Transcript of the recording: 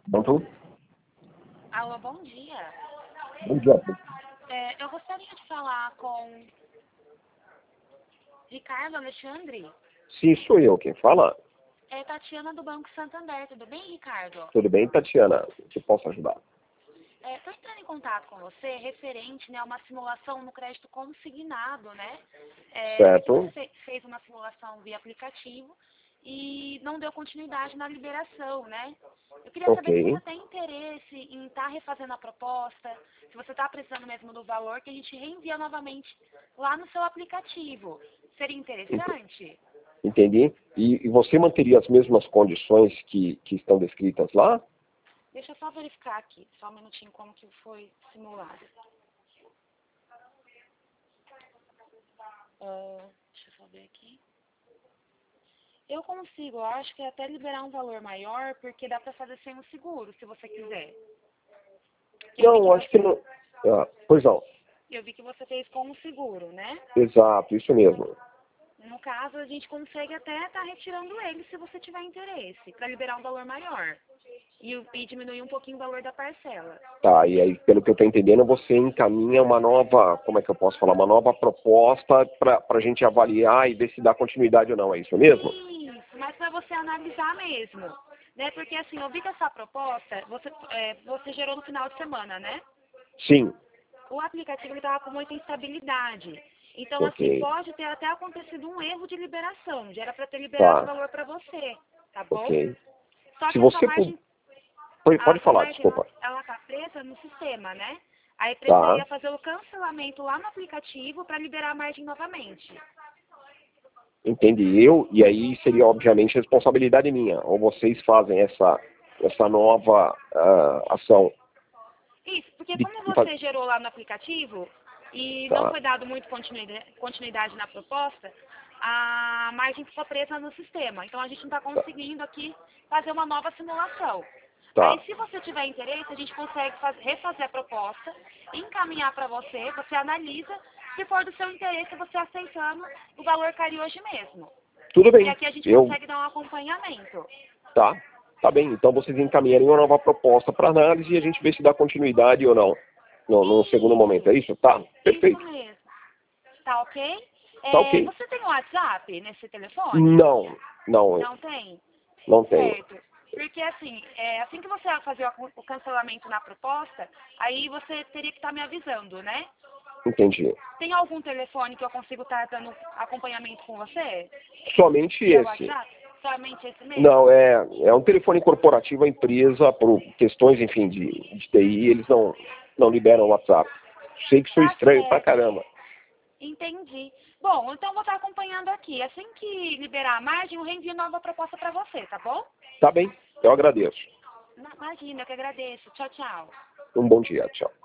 Pronto? Alô, bom dia. Bom dia. Eu gostaria de falar com Ricardo Alexandre. Sim, sou eu quem fala. É Tatiana do Banco Santander. Tudo bem, Ricardo? Tudo bem, Tatiana? Que posso ajudar? Estou entrando em contato com você referente, né, a uma simulação no crédito consignado, né? Certo. Você fez uma simulação via aplicativo e não deu continuidade na liberação, né? Eu queria saber se Ok. você tem interesse em estar refazendo a proposta, se você está precisando mesmo do valor, que a gente reenvia novamente lá no seu aplicativo. Seria interessante? Entendi. E você manteria as mesmas condições que estão descritas lá? Deixa eu só verificar aqui, só um minutinho como que foi simulado. Deixa eu só ver aqui. Eu consigo, eu acho que é até liberar um valor maior, porque dá para fazer sem o seguro, se você quiser. Não, acho que não. Ah, pois não. Eu vi que você fez com o seguro, né? Exato, isso mesmo. No caso, a gente consegue até estar retirando ele, se você tiver interesse, para liberar um valor maior. E diminuir um pouquinho o valor da parcela. Tá, e aí, pelo que eu estou entendendo, você encaminha uma nova, como é que eu posso falar, uma nova proposta para a gente avaliar e ver se dá continuidade ou não, é isso mesmo? Isso, mas para você analisar mesmo. Né? Porque assim, eu vi que essa proposta, você gerou no final de semana, né? Sim. O aplicativo estava com muita instabilidade. Então, assim, Ok. pode ter até acontecido um erro de liberação. Já era para ter liberado o Tá. valor para você, tá bom? Ok. Só Se que a sua você margem, pode falar, desculpa. ela tá presa no sistema, né? Aí Tá. precisaria fazer o cancelamento lá no aplicativo para liberar a margem novamente. Entendi. E aí seria obviamente responsabilidade minha. Ou vocês fazem essa nova ação Isso, porque de como fazer. você gerou lá no aplicativo e não Tá, foi dado muito continuidade na proposta, a margem ficou presa no sistema. Então a gente não está tá, conseguindo aqui fazer uma nova simulação. Aí, tá. se você tiver interesse, a gente consegue refazer a proposta, encaminhar para você, você analisa, se for do seu interesse, você aceitando, o valor caiu hoje mesmo. Tudo E bem. aqui a gente Eu, consegue dar um acompanhamento. tá, tá bem. Então vocês encaminharem uma nova proposta para análise e a gente vê se dá continuidade ou não. No segundo momento, é isso? Tá, Isso perfeito. mesmo. Tá ok? Tá ok. Você tem um WhatsApp nesse telefone? Não, não, Não tem? não tenho. Certo. Porque assim que você fazer o cancelamento na proposta, aí você teria que estar me avisando, né? Entendi. Tem algum telefone que eu consigo estar dando acompanhamento com você? Somente Via esse. WhatsApp? Somente esse Não, mesmo? é um telefone corporativo, a empresa, por questões, enfim, de TI, eles não liberam o WhatsApp. Sei que sou Tá estranho pra certo. caramba. Entendi. Bom, então eu vou estar acompanhando aqui. Assim que liberar a margem, eu reenvio nova proposta para você, tá bom? Tá bem, eu agradeço. Imagina, eu que agradeço. Tchau, tchau. Um bom dia, tchau.